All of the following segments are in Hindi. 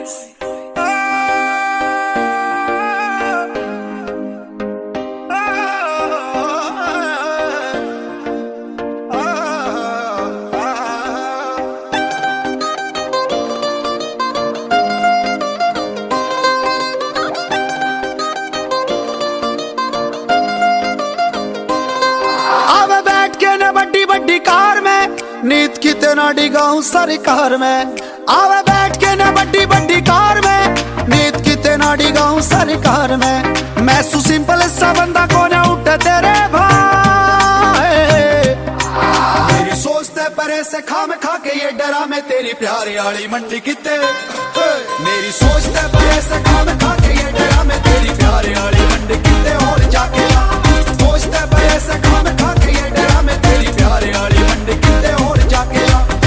बड़ी कार में नीत कितना डिगाऊं सरकार में। आवे बैठ के न बड़ी बड़ी कार में नीत कितना डिगाऊं सरकार में। मैं सु सिंपल सा बंदा को ना उठे तेरे भाई। मेरी सोचते परे से खाम खा के ये डरा में तेरी प्यारी आली मंडी किते। मेरी सोचते परे से खाम खा के ये डरा में तेरी प्यारी आली मंडी किते। और जाके सोचते परे से खाम खा के ये डरा में तेरी प्यारी आली मंडी किते। और जाके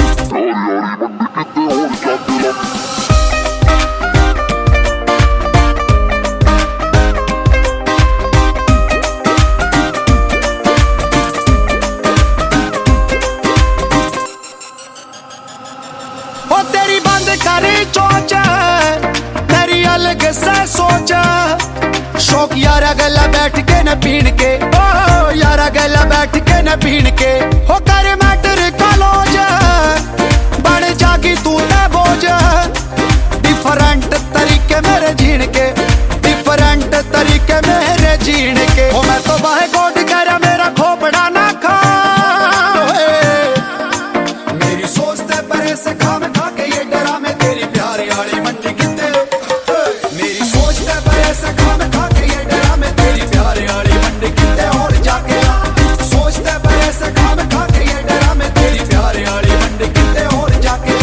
तेरी बंद करी चोच तेरी अलग से सोच। शौक यारा गला बैठ के न पीन के, ओ यारा गला बैठ के न पीन के। हो कर मैटर कॉलेज बन जागी तू न बोझ। डिफरेंट तरीके मेरे जीण के, डिफरेंट तरीके मेरे जीण के। हो मैं तो बाहे गोड कर मेरा खोपड़ा ना खा। मेरी सोचते परे से खाम खा के ये डरा में तेरी प्यारी आली मंडी किते। मेरी सोचते परे से खाम खा के ये डरा में तेरी प्यारी आली मंडी किते। और जाके सोचते परे से खाम खा के ये डरा में तेरी प्यारी आली मंडी किते। और जाके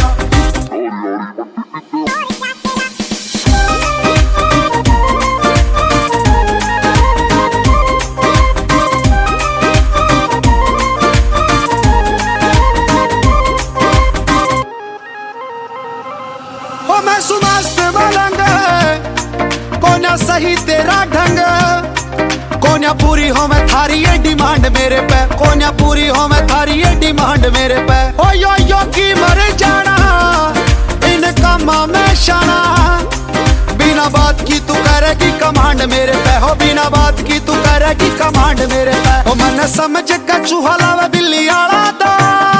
मैं सुमस्त मलंग कोन्या सही तेरा ढंग। कोन्या पूरी हो मैं थारी ये डिमांड मेरे पे। कोन्या पूरी हो मैं थारी ये डिमांड मेरे पे। ओ यो की मर जाना इन कामा में शाना। बिना बात की तू करेगी कमांड मेरे पे। हो बिना बात की तू करेगी कमांड मेरे पे। ओ मन समझ के चूहा लावे बिल्ली आला दा।